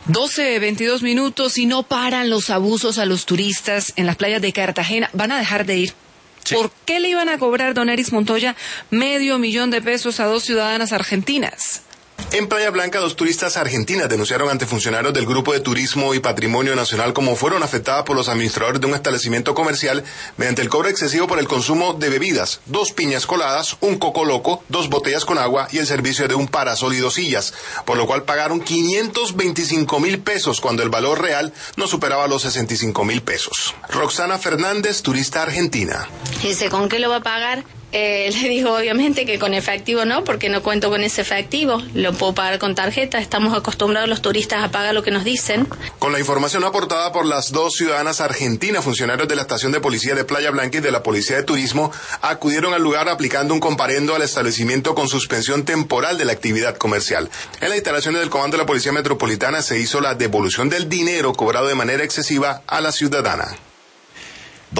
12:22 y no paran los abusos a los turistas en las playas de Cartagena. Van a dejar de ir. Sí. ¿Por qué le iban a cobrar, don Eris Montoya, $500,000 a 2 ciudadanas argentinas? En Playa Blanca, 2 turistas argentinas denunciaron ante funcionarios del Grupo de Turismo y Patrimonio Nacional cómo fueron afectadas por los administradores de un establecimiento comercial mediante el cobro excesivo por el consumo de bebidas, 2 piñas coladas, un coco loco, 2 botellas con agua y el servicio de un parasol y 2 sillas, por lo cual pagaron $525,000 cuando el valor real no superaba los $65,000. Roxana Fernández, turista argentina. Dice, ¿con qué lo va a pagar? Le digo obviamente que con efectivo no, porque no cuento con ese efectivo, lo puedo pagar con tarjeta, estamos acostumbrados los turistas a pagar lo que nos dicen. Con la información aportada por las 2 ciudadanas argentinas, funcionarios de la estación de policía de Playa Blanca y de la Policía de Turismo acudieron al lugar aplicando un comparendo al establecimiento con suspensión temporal de la actividad comercial. En las instalaciones del Comando de la Policía Metropolitana se hizo la devolución del dinero cobrado de manera excesiva a la ciudadana.